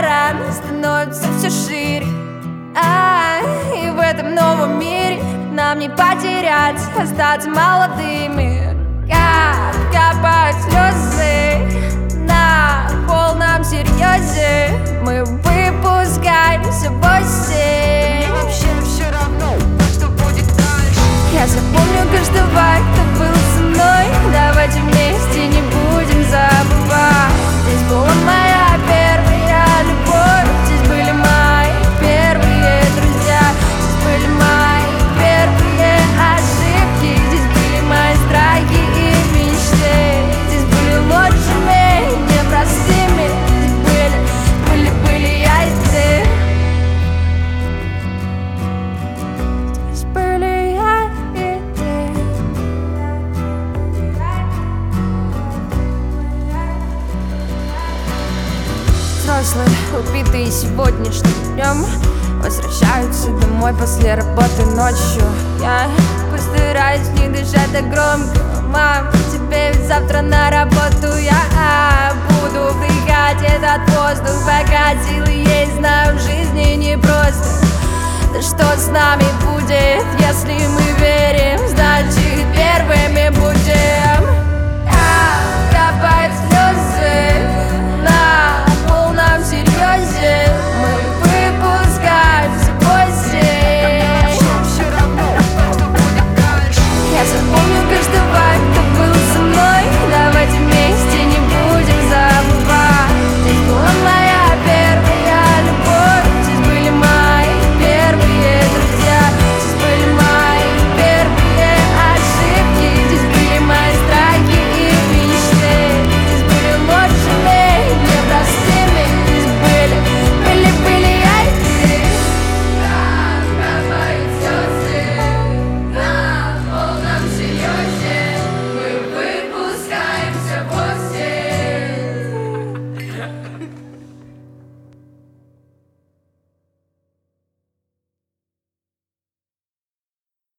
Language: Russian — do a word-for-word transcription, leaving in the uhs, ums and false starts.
раны становятся все шире, а, и в этом новом мире нам не потерять, остаться молодыми. Как капают слезы на полном серьезе, мы выпускаем с собой сеть. Вообще все равно, что будет дальше. Я запомню каждого, кто был со мной. Давайте вместе не будем забывать. Здесь была моя первая любовь, здесь были мои первые друзья, здесь были мои первые ошибки, здесь были мои страхи и мечты, здесь были лучшими, непростыми, здесь были, были, были я и ты. Здесь были я и ты. Взрослые, убитые сегодняшним днем, возвращаются домой после работы ночью. Я постараюсь не дышать так громко. Мам, тебе ведь завтра на работу. Я буду вдыхать этот воздух, пока силы есть. Знаю, в жизни непросто. Да что с нами будет, если мы верим? Значит, первыми будем. А, копать